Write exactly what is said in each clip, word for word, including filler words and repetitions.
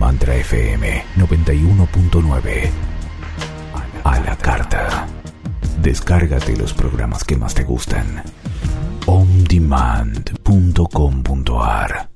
Mantra F M noventa y uno punto nueve. A la carta. Descárgate los programas que más te gustan. on demand punto com punto a r.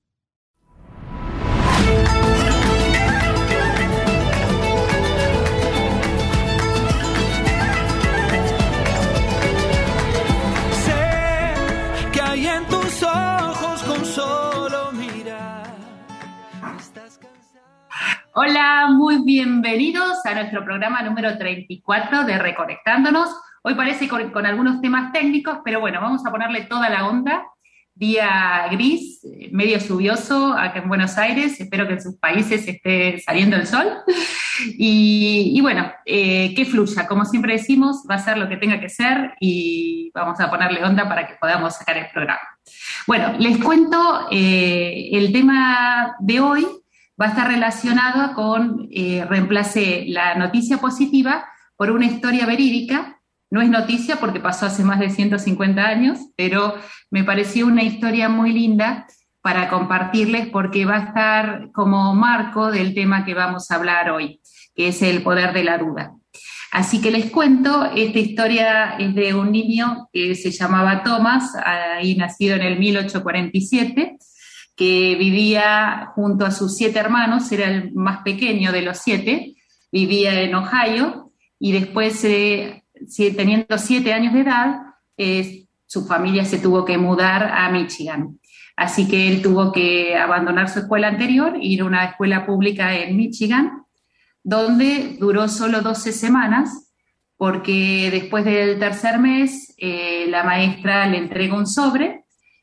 Sé que hay en tus ojos con solo mirar. Estás cansada. Hola, muy bienvenidos a nuestro programa número treinta y cuatro de Reconectándonos. Hoy parece con, con algunos temas técnicos, pero bueno, vamos a ponerle toda la onda. Día gris, medio lluvioso acá en Buenos Aires. Espero que en sus países esté saliendo el sol. Y, y bueno, eh, que fluya. Como siempre decimos, va a ser lo que tenga que ser y vamos a ponerle onda para que podamos sacar el programa. Bueno, les cuento, eh, el tema de hoy va a estar relacionado con, eh, reemplace la noticia positiva por una historia verídica. No es noticia porque pasó hace más de ciento cincuenta años, pero me pareció una historia muy linda para compartirles porque va a estar como marco del tema que vamos a hablar hoy, que es el poder de la duda. Así que les cuento, esta historia es de un niño que se llamaba Thomas, ahí nacido en el mil ochocientos cuarenta y siete, que vivía junto a sus siete hermanos, era el más pequeño de los siete, vivía en Ohio, y después, eh, teniendo siete años de edad, eh, su familia se tuvo que mudar a Michigan. Así que él tuvo que abandonar su escuela anterior e ir a una escuela pública en Michigan, donde duró solo doce semanas, porque después del tercer mes, eh, la maestra le entrega un sobre,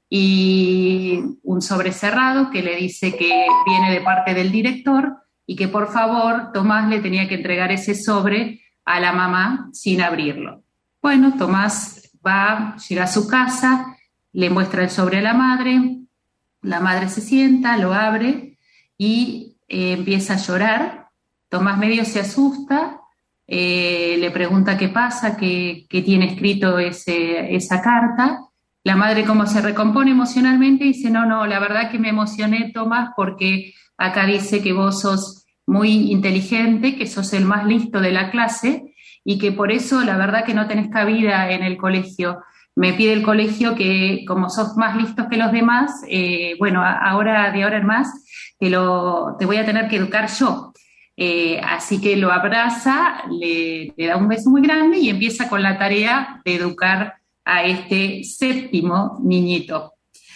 y un sobre cerrado que le dice que viene de parte del director y que por favor Tomás le tenía que entregar ese sobre a la mamá sin abrirlo. Bueno, Tomás va, llega a su casa, le muestra el sobre a la madre, la madre se sienta, lo abre y eh, empieza a llorar. Tomás medio se asusta, eh, le pregunta qué pasa, qué, qué tiene escrito ese, esa carta. La madre, como se recompone emocionalmente, dice, no, no, la verdad que me emocioné, Tomás, porque acá dice que vos sos muy inteligente, que sos el más listo de la clase y que por eso la verdad que no tenés cabida en el colegio. Me pide el colegio que, como sos más listos que los demás, eh, bueno, ahora, de ahora en más, te, lo, te voy a tener que educar yo. Eh, así que lo abraza, le, le da un beso muy grande y empieza con la tarea de educar a este séptimo niñito.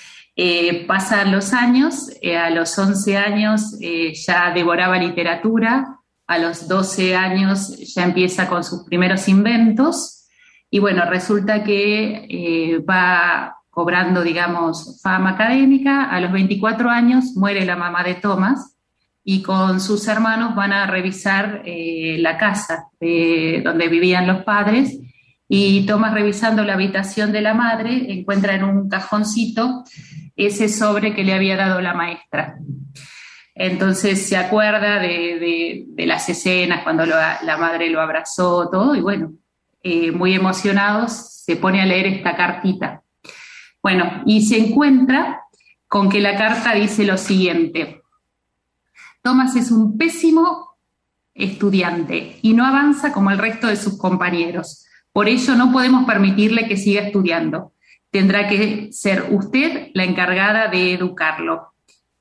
Eh, pasan los años, eh, a los once años eh, ya devoraba literatura, a los doce años ya empieza con sus primeros inventos, y bueno, resulta que eh, va cobrando, digamos, fama académica. A los veinticuatro años muere la mamá de Thomas, y con sus hermanos van a revisar eh, la casa de, donde vivían los padres. Y Thomas, revisando la habitación de la madre, encuentra en un cajoncito ese sobre que le había dado la maestra. Entonces se acuerda de, de, de las escenas cuando lo, la madre lo abrazó, todo, y bueno, eh, muy emocionados, se pone a leer esta cartita. Bueno, y se encuentra con que la carta dice lo siguiente: Thomas es un pésimo estudiante y no avanza como el resto de sus compañeros. Por ello no podemos permitirle que siga estudiando. Tendrá que ser usted la encargada de educarlo.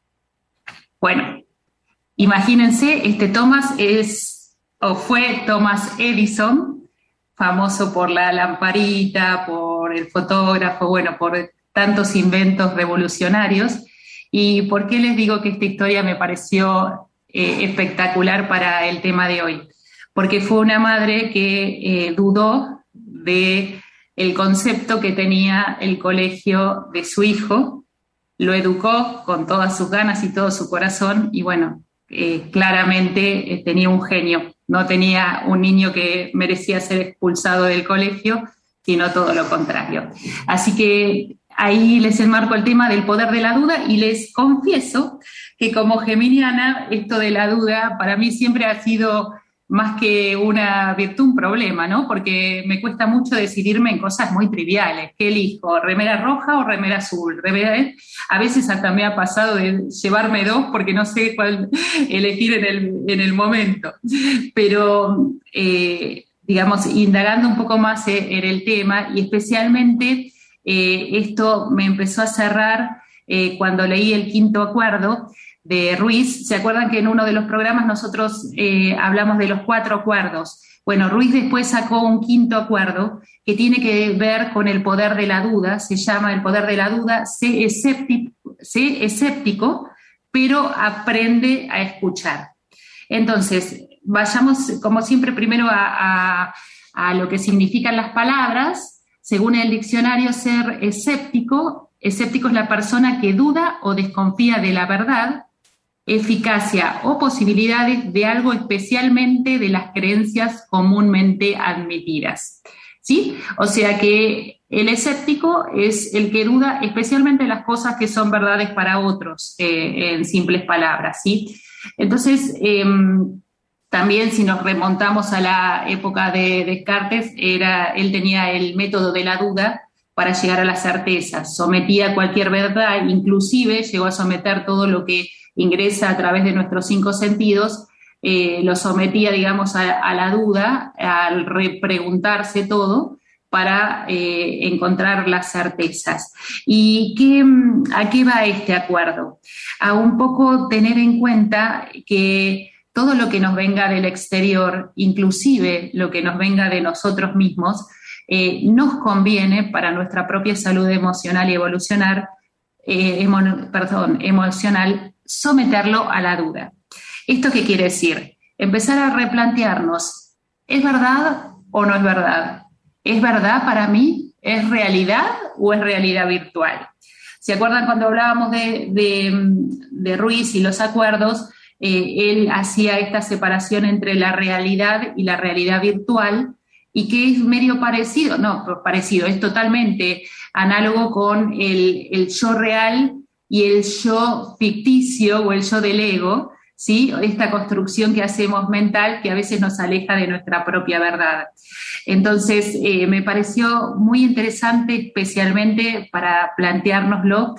Bueno, imagínense, este Thomas es, o fue Thomas Edison, famoso por la lamparita, por el fotógrafo, bueno, por tantos inventos revolucionarios. ¿Y por qué les digo que esta historia me pareció eh, espectacular para el tema de hoy? Porque fue una madre que eh, dudó de el concepto que tenía el colegio de su hijo, lo educó con todas sus ganas y todo su corazón, y bueno, eh, claramente eh, tenía un genio, no tenía un niño que merecía ser expulsado del colegio, sino todo lo contrario. Así que ahí les enmarco el tema del poder de la duda, y les confieso que como geminiana, esto de la duda para mí siempre ha sido más que una virtud, un problema, ¿no? Porque me cuesta mucho decidirme en cosas muy triviales. ¿Qué elijo? ¿Remera roja o remera azul? Remera, ¿eh? A veces hasta me ha pasado de llevarme dos porque no sé cuál elegir en el, en el momento. Pero, eh, digamos, indagando un poco más en el tema, y especialmente eh, esto me empezó a cerrar eh, cuando leí el Quinto Acuerdo de Ruiz. ¿Se acuerdan que en uno de los programas nosotros eh, hablamos de los cuatro acuerdos? Bueno, Ruiz después sacó un quinto acuerdo que tiene que ver con el poder de la duda. Se llama el poder de la duda. Sé escéptico, sé escéptico, pero aprende a escuchar. Entonces, vayamos, como siempre, primero a, a, a lo que significan las palabras. Según el diccionario, ser escéptico, escéptico es la persona que duda o desconfía de la verdad, eficacia o posibilidades de algo, especialmente de las creencias comúnmente admitidas, ¿sí? O sea que el escéptico es el que duda especialmente de las cosas que son verdades para otros, eh, en simples palabras, ¿sí? Entonces, eh, también si nos remontamos a la época de Descartes, era, él tenía el método de la duda para llegar a la certeza, sometía cualquier verdad, inclusive llegó a someter todo lo que ingresa a través de nuestros cinco sentidos, eh, lo sometía, digamos, a, a la duda, al repreguntarse todo para eh, encontrar las certezas. ¿Y qué, a qué va este acuerdo? A un poco tener en cuenta que todo lo que nos venga del exterior, inclusive lo que nos venga de nosotros mismos, eh, nos conviene para nuestra propia salud emocional y evolucionar, eh, emo, perdón, emocional, someterlo a la duda. ¿Esto qué quiere decir? Empezar a replantearnos, ¿es verdad o no es verdad? ¿Es verdad para mí? ¿Es realidad o es realidad virtual? ¿Se acuerdan cuando hablábamos de, de, de Ruiz y los acuerdos? Eh, él hacía esta separación entre la realidad y la realidad virtual, y que es medio parecido, no, parecido, es totalmente análogo con el, el yo real y el yo ficticio o el yo del ego, ¿sí? Esta construcción que hacemos mental que a veces nos aleja de nuestra propia verdad. Entonces, eh, me pareció muy interesante, especialmente para planteárnoslo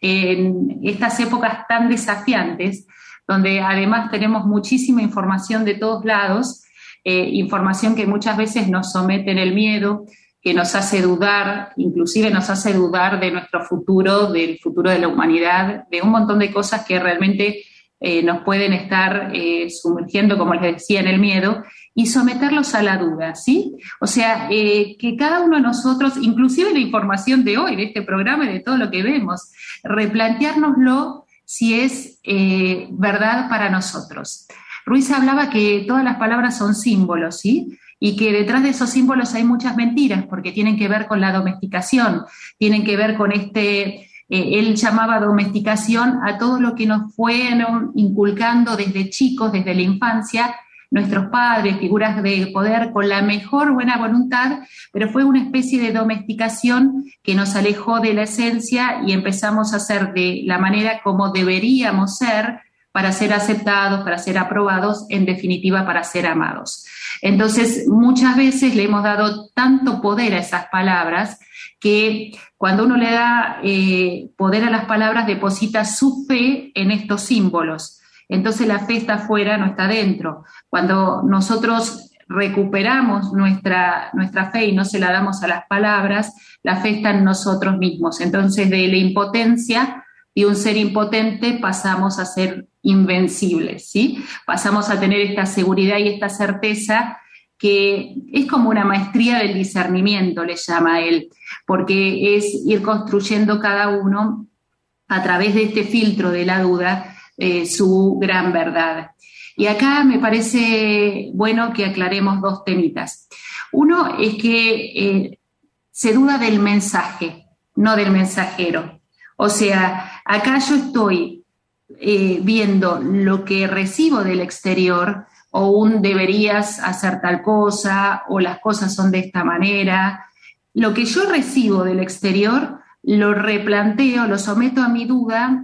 en estas épocas tan desafiantes, donde además tenemos muchísima información de todos lados, eh, información que muchas veces nos somete en el miedo, que nos hace dudar, inclusive nos hace dudar de nuestro futuro, del futuro de la humanidad, de un montón de cosas que realmente eh, nos pueden estar eh, sumergiendo, como les decía, en el miedo, y someterlos a la duda, ¿sí? O sea, eh, que cada uno de nosotros, inclusive la información de hoy, de este programa y de todo lo que vemos, replanteárnoslo si es eh, verdad para nosotros. Ruiz hablaba que todas las palabras son símbolos, ¿sí? Y que detrás de esos símbolos hay muchas mentiras, porque tienen que ver con la domesticación, tienen que ver con este, eh, él llamaba domesticación a todo lo que nos fueron inculcando desde chicos, desde la infancia, nuestros padres, figuras de poder con la mejor buena voluntad, pero fue una especie de domesticación que nos alejó de la esencia y empezamos a ser de la manera como deberíamos ser para ser aceptados, para ser aprobados, en definitiva para ser amados. Entonces, muchas veces le hemos dado tanto poder a esas palabras que cuando uno le da eh, poder a las palabras, deposita su fe en estos símbolos. Entonces la fe está afuera, no está dentro. Cuando nosotros recuperamos nuestra, nuestra fe y no se la damos a las palabras, la fe está en nosotros mismos. Entonces de la impotencia de un ser impotente pasamos a ser invencibles, ¿sí? Pasamos a tener esta seguridad y esta certeza que es como una maestría del discernimiento, le llama él, porque es ir construyendo cada uno a través de este filtro de la duda eh, su gran verdad. Y acá me parece bueno que aclaremos dos temitas. Uno es que eh, se duda del mensaje, no del mensajero. O sea, acá yo estoy eh, viendo lo que recibo del exterior, o un deberías hacer tal cosa, o las cosas son de esta manera. Lo que yo recibo del exterior lo replanteo, lo someto a mi duda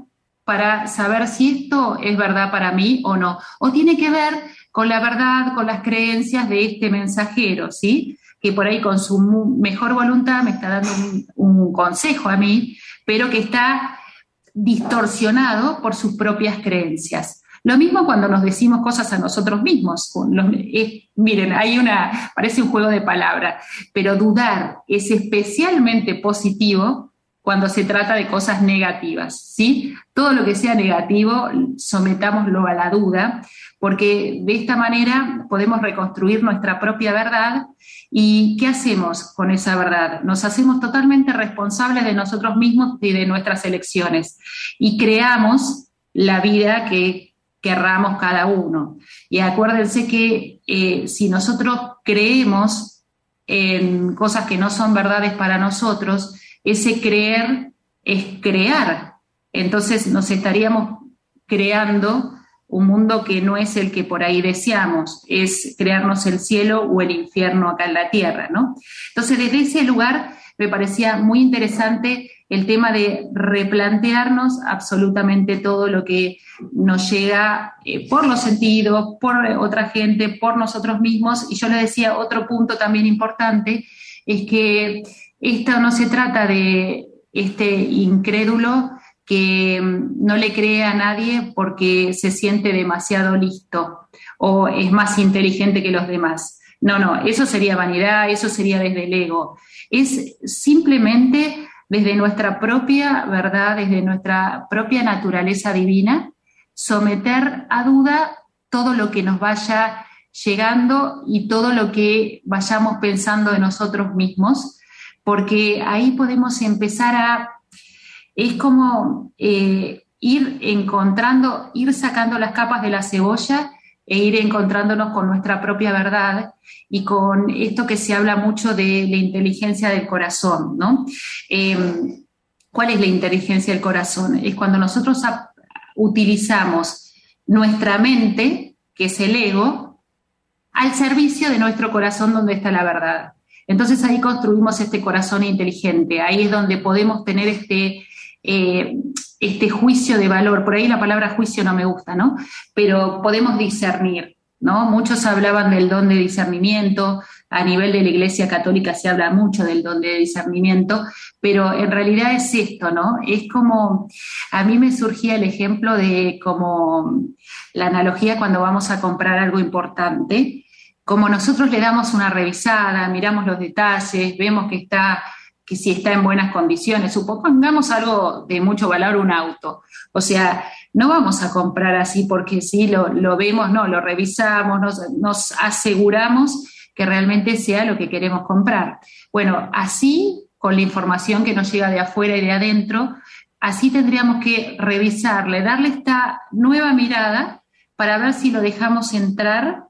para saber si esto es verdad para mí o no, o tiene que ver con la verdad, con las creencias de este mensajero, ¿sí? Que por ahí con su mejor voluntad me está dando un, un consejo a mí, pero que está distorsionado por sus propias creencias. Lo mismo cuando nos decimos cosas a nosotros mismos. Los, es, miren, hay una, parece un juego de palabras, pero dudar es especialmente positivo cuando se trata de cosas negativas, ¿sí? Todo lo que sea negativo, sometámoslo a la duda, porque de esta manera podemos reconstruir nuestra propia verdad. ¿Y qué hacemos con esa verdad? Nos hacemos totalmente responsables de nosotros mismos y de nuestras elecciones, y creamos la vida que querramos cada uno. Y acuérdense que eh, si nosotros creemos en cosas que no son verdades para nosotros, ese creer es crear. Entonces nos estaríamos creando un mundo que no es el que por ahí deseamos, es crearnos el cielo o el infierno acá en la tierra, ¿no? Entonces, desde ese lugar me parecía muy interesante el tema de replantearnos absolutamente todo lo que nos llega eh, por los sentidos, por otra gente, por nosotros mismos. Y yo le decía, otro punto también importante es que esto no se trata de este incrédulo que no le cree a nadie porque se siente demasiado listo o es más inteligente que los demás. No, no, eso sería vanidad, eso sería desde el ego. Es simplemente desde nuestra propia verdad, desde nuestra propia naturaleza divina, someter a duda todo lo que nos vaya llegando y todo lo que vayamos pensando de nosotros mismos, porque ahí podemos empezar a... Es como eh, ir encontrando, ir sacando las capas de la cebolla e ir encontrándonos con nuestra propia verdad y con esto que se habla mucho de la inteligencia del corazón, ¿no? Eh, ¿Cuál es la inteligencia del corazón? Es cuando nosotros a, utilizamos nuestra mente, que es el ego, al servicio de nuestro corazón donde está la verdad. Entonces ahí construimos este corazón inteligente, ahí es donde podemos tener este... Eh, este juicio de valor. Por ahí la palabra juicio no me gusta, ¿no? Pero podemos discernir, ¿no? Muchos hablaban del don de discernimiento, a nivel de la Iglesia Católica se habla mucho del don de discernimiento, pero en realidad es esto, ¿no? Es como, a mí me surgía el ejemplo de como la analogía cuando vamos a comprar algo importante, como nosotros le damos una revisada, miramos los detalles, vemos que está... que si está en buenas condiciones, supongamos algo de mucho valor, un auto. O sea, no vamos a comprar así porque sí, lo, lo vemos, no, lo revisamos, nos, nos aseguramos que realmente sea lo que queremos comprar. Bueno, así, con la información que nos llega de afuera y de adentro, así tendríamos que revisarle, darle esta nueva mirada para ver si lo dejamos entrar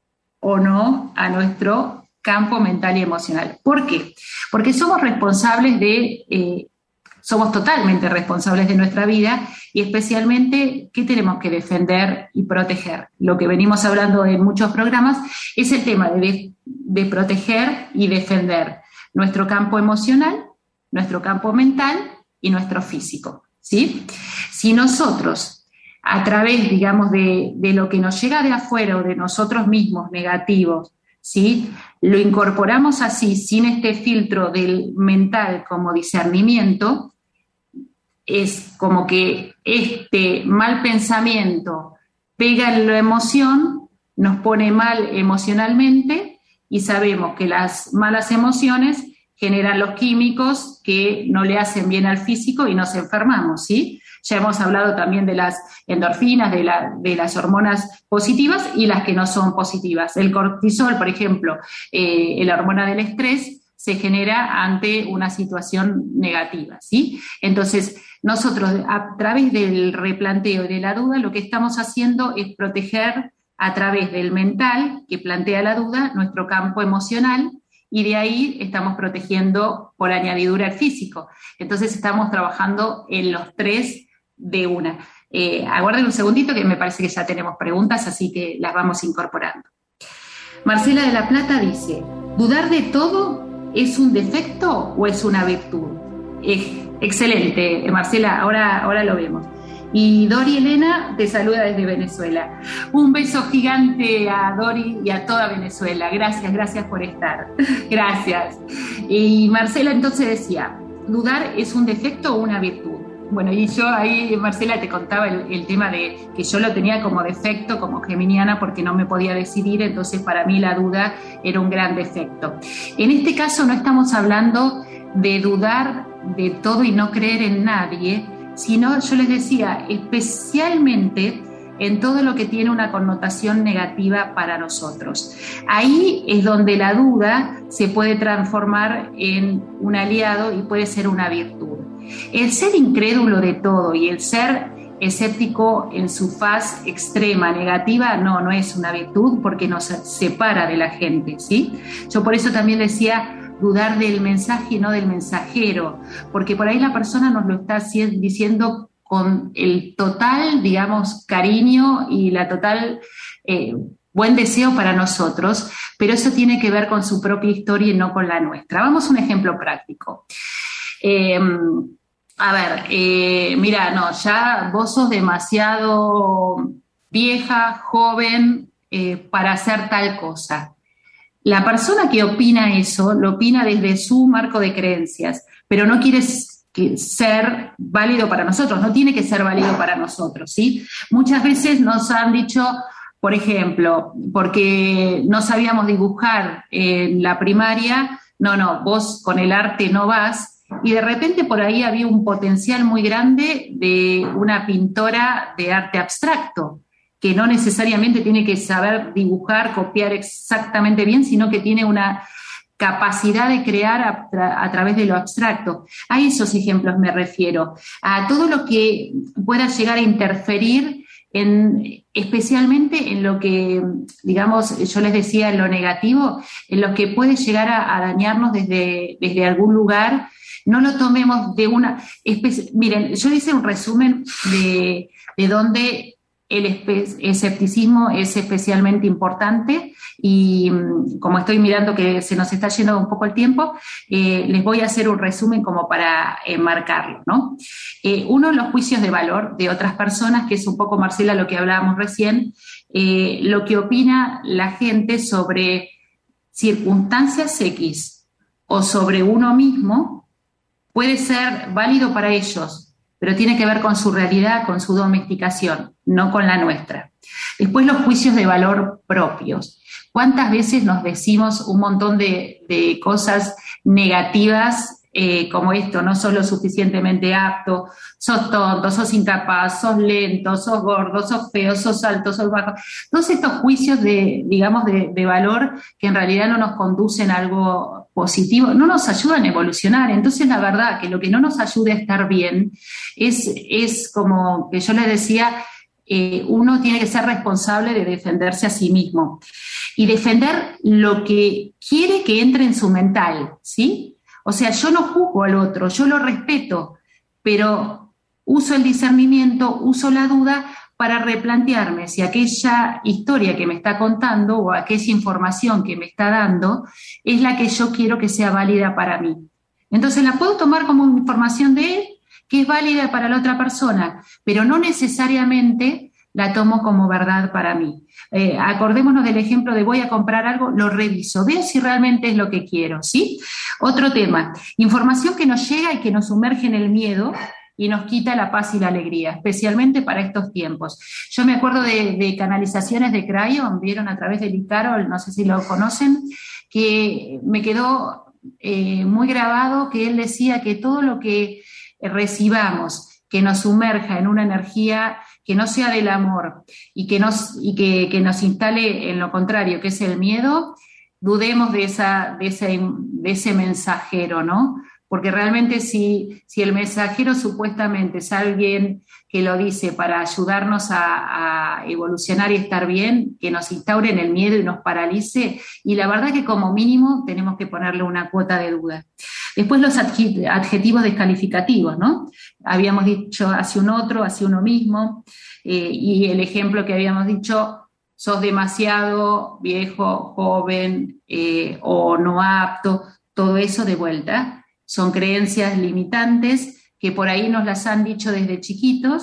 o no a nuestro campo mental y emocional. ¿Por qué? Porque somos responsables de, eh, somos totalmente responsables de nuestra vida y especialmente, ¿qué tenemos que defender y proteger? Lo que venimos hablando en muchos programas es el tema de, de proteger y defender nuestro campo emocional, nuestro campo mental y nuestro físico, ¿sí? Si nosotros, a través, digamos, de, de lo que nos llega de afuera o de nosotros mismos negativos, ¿sí? Lo incorporamos así, sin este filtro del mental como discernimiento, es como que este mal pensamiento pega en la emoción, nos pone mal emocionalmente y sabemos que las malas emociones generan los químicos que no le hacen bien al físico y nos enfermamos, ¿sí? Ya hemos hablado también de las endorfinas, de, la, de las hormonas positivas y las que no son positivas. El cortisol, por ejemplo, eh, la hormona del estrés, se genera ante una situación negativa, ¿sí? Entonces, nosotros a través del replanteo y de la duda, lo que estamos haciendo es proteger a través del mental, que plantea la duda, nuestro campo emocional, y de ahí estamos protegiendo por añadidura el físico. Entonces estamos trabajando en los tres de una. Eh, aguarden un segundito que me parece que ya tenemos preguntas, así que las vamos incorporando. Marcela de la Plata dice, ¿dudar de todo es un defecto o es una virtud? Eh, excelente, Marcela, ahora, ahora lo vemos. Y Dori Elena te saluda desde Venezuela. Un beso gigante a Dori y a toda Venezuela. Gracias, gracias por estar. Gracias. Y Marcela entonces decía, ¿dudar es un defecto o una virtud? Bueno, y yo ahí, Marcela, te contaba el, el tema de que yo lo tenía como defecto, como geminiana, porque no me podía decidir, entonces para mí la duda era un gran defecto. En este caso no estamos hablando de dudar de todo y no creer en nadie, sino, yo les decía, especialmente en todo lo que tiene una connotación negativa para nosotros. Ahí es donde la duda se puede transformar en un aliado y puede ser una virtud. El ser incrédulo de todo y el ser escéptico en su faz extrema, negativa, no, no es una virtud porque nos separa de la gente, ¿sí? Yo por eso también decía dudar del mensaje y no del mensajero, porque por ahí la persona nos lo está diciendo con el total, digamos, cariño y la total eh, buen deseo para nosotros, pero eso tiene que ver con su propia historia y no con la nuestra. Vamos a un ejemplo práctico. Eh, a ver, eh, mira, no, ya vos sos demasiado vieja, joven, eh, para hacer tal cosa. La persona que opina eso, lo opina desde su marco de creencias, pero no quiere que ser válido para nosotros, no tiene que ser válido para nosotros, ¿sí? Muchas veces nos han dicho, por ejemplo, porque no sabíamos dibujar en la primaria, no, no, vos con el arte no vas, y de repente por ahí había un potencial muy grande de una pintora de arte abstracto, que no necesariamente tiene que saber dibujar, copiar exactamente bien, sino que tiene una capacidad de crear a, tra- a través de lo abstracto. A esos ejemplos me refiero, a todo lo que pueda llegar a interferir en, especialmente en lo que, digamos, yo les decía, en lo negativo, en lo que puede llegar a, a dañarnos desde, desde algún lugar. No lo tomemos de una especie. Miren, yo hice un resumen de, de dónde el espe- escepticismo es especialmente importante y como estoy mirando que se nos está yendo un poco el tiempo, eh, les voy a hacer un resumen como para enmarcarlo, ¿no? Eh, uno, los juicios de valor de otras personas, que es un poco, Marcela, lo que hablábamos recién, eh, lo que opina la gente sobre circunstancias X o sobre uno mismo, puede ser válido para ellos, pero tiene que ver con su realidad, con su domesticación, no con la nuestra. Después los juicios de valor propios. ¿Cuántas veces nos decimos un montón de, de cosas negativas eh, como esto? No sos lo suficientemente apto, sos tonto, sos incapaz, sos lento, sos gordo, sos feo, sos alto, sos bajo. Todos estos juicios de, digamos, de, de valor que en realidad no nos conducen a algo positivo, no nos ayudan a evolucionar. Entonces, la verdad que lo que no nos ayude a estar bien es, es como que yo les decía, eh, uno tiene que ser responsable de defenderse a sí mismo y defender lo que quiere que entre en su mental, ¿sí? O sea, yo no juzgo al otro, yo lo respeto, pero uso el discernimiento, uso la duda para replantearme si aquella historia que me está contando o aquella información que me está dando es la que yo quiero que sea válida para mí. Entonces la puedo tomar como información de él, que es válida para la otra persona, pero no necesariamente la tomo como verdad para mí. Eh, acordémonos del ejemplo de voy a comprar algo, lo reviso, veo si realmente es lo que quiero, ¿sí? Otro tema, información que nos llega y que nos sumerge en el miedo y nos quita la paz y la alegría, especialmente para estos tiempos. Yo me acuerdo de, de canalizaciones de Crayon, vieron a través de Lee Carroll, no sé si lo conocen, que me quedó eh, muy grabado que él decía que todo lo que recibamos que nos sumerja en una energía que no sea del amor y que nos, y que, que nos instale en lo contrario, que es el miedo, dudemos de, esa, de, ese, de ese mensajero, ¿no? Porque realmente si, si el mensajero supuestamente es alguien que lo dice para ayudarnos a, a evolucionar y estar bien, que nos instaure en el miedo y nos paralice, y la verdad que como mínimo tenemos que ponerle una cuota de duda. Después los adjetivos descalificativos, ¿no? Habíamos dicho hacia un otro, hacia uno mismo, eh, y el ejemplo que habíamos dicho, sos demasiado viejo, joven, eh, o no apto, todo eso de vuelta. Son creencias limitantes que por ahí nos las han dicho desde chiquitos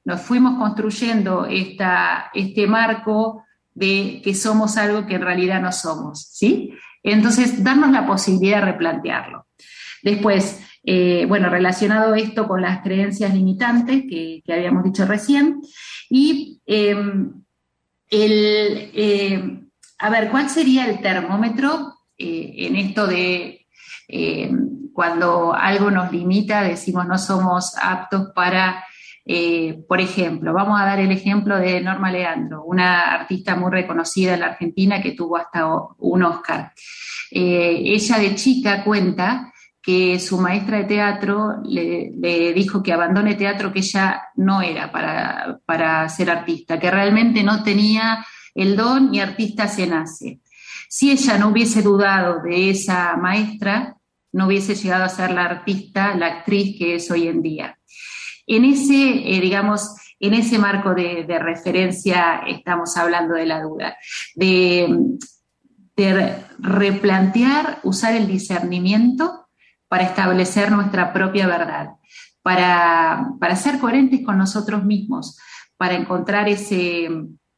nos fuimos construyendo esta, este marco de que somos algo que en realidad no somos, ¿sí? Entonces, darnos la posibilidad de replantearlo. Después, eh, bueno, relacionado esto con las creencias limitantes que, que habíamos dicho recién, y eh, el, eh, a ver, ¿cuál sería el termómetro eh, en esto de eh, cuando algo nos limita, decimos no somos aptos para, eh, por ejemplo, vamos a dar el ejemplo de Norma Leandro, una artista muy reconocida en la Argentina que tuvo hasta un Oscar. Eh, ella de chica cuenta que su maestra de teatro le, le dijo que abandone teatro, que ella no era para, para ser artista, que realmente no tenía el don y artista se nace. Si ella no hubiese dudado de esa maestra, no hubiese llegado a ser la artista, la actriz que es hoy en día. En ese, eh, digamos, en ese marco de, de referencia estamos hablando de la duda, de, de replantear, usar el discernimiento para establecer nuestra propia verdad, para, para ser coherentes con nosotros mismos, para encontrar ese,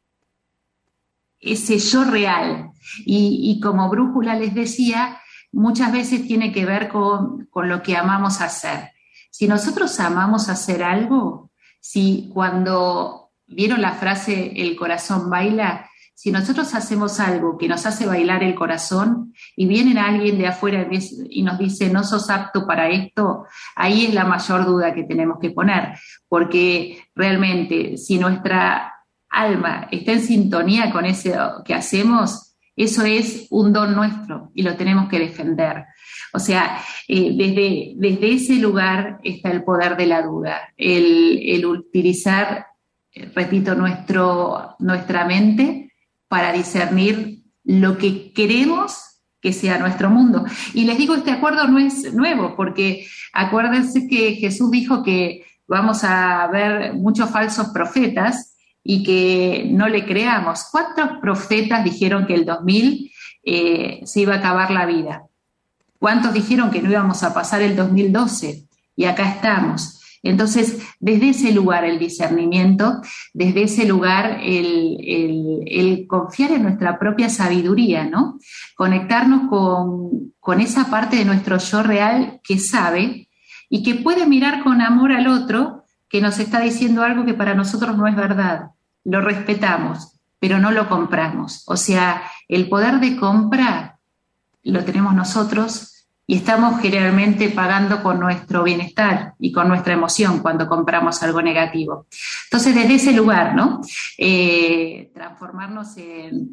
ese yo real. Y, y como brújula les decía, muchas veces tiene que ver con, con lo que amamos hacer. Si nosotros amamos hacer algo, si cuando vieron la frase el corazón baila, si nosotros hacemos algo que nos hace bailar el corazón y viene alguien de afuera y nos dice no sos apto para esto, ahí es la mayor duda que tenemos que poner, porque realmente si nuestra alma está en sintonía con eso que hacemos, eso es un don nuestro y lo tenemos que defender. O sea, eh, desde, desde ese lugar está el poder de la duda, el, el utilizar, repito, nuestro, nuestra mente para discernir lo que queremos que sea nuestro mundo. Y les digo, este acuerdo no es nuevo, porque acuérdense que Jesús dijo que vamos a ver muchos falsos profetas y que no le creamos. ¿Cuántos profetas dijeron que el dos mil eh, se iba a acabar la vida? ¿Cuántos dijeron que no íbamos a pasar el dos mil doce? Y acá estamos. Entonces, desde ese lugar el discernimiento, desde ese lugar el, el, el confiar en nuestra propia sabiduría, ¿no? Conectarnos con, con esa parte de nuestro yo real que sabe y que puede mirar con amor al otro que nos está diciendo algo que para nosotros no es verdad. Lo respetamos, pero no lo compramos. O sea, el poder de compra lo tenemos nosotros y estamos generalmente pagando con nuestro bienestar y con nuestra emoción cuando compramos algo negativo. Entonces, desde ese lugar, ¿no? Eh, transformarnos en,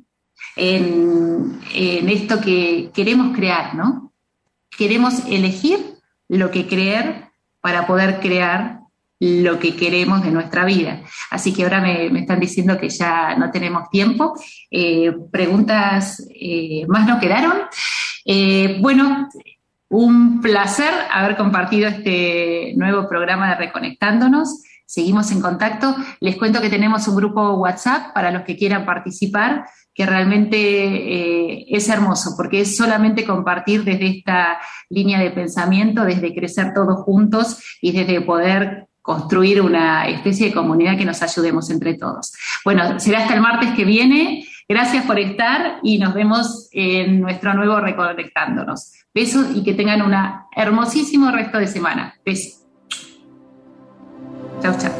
en, en esto que queremos crear, ¿no? Queremos elegir lo que creer para poder crear lo que queremos de nuestra vida. Así que ahora me, me están diciendo que ya no tenemos tiempo. Eh, preguntas eh, más no quedaron. Eh, bueno, un placer haber compartido este nuevo programa de Reconectándonos. Seguimos en contacto. Les cuento que tenemos un grupo WhatsApp para los que quieran participar, que realmente eh, es hermoso, porque es solamente compartir desde esta línea de pensamiento, desde crecer todos juntos y desde poder construir una especie de comunidad que nos ayudemos entre todos. Bueno, será hasta el martes que viene. Gracias por estar y nos vemos en nuestro nuevo Reconectándonos. Besos y que tengan un hermosísimo resto de semana. Besos. Chau, chau.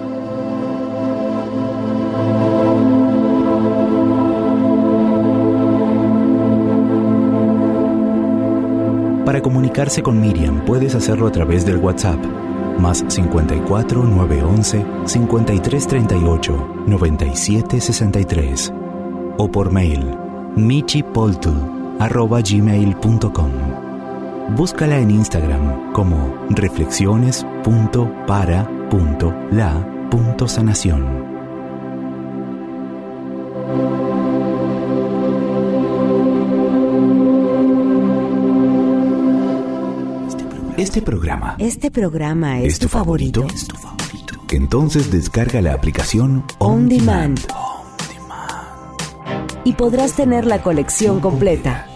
Para comunicarse con Miriam puedes hacerlo a través del WhatsApp más cincuenta y cuatro, novecientos once, cincuenta y tres treinta y ocho, noventa y siete sesenta y tres o por mail michipoltul arroba gmail punto com. Búscala en Instagram como reflexiones punto para punto la punto sanación. Este programa. Este programa es, ¿Es tu, tu favorito? favorito? ¿Es tu favorito? Entonces descarga la aplicación On, On Demand. On Demand. Y podrás tener la colección completa.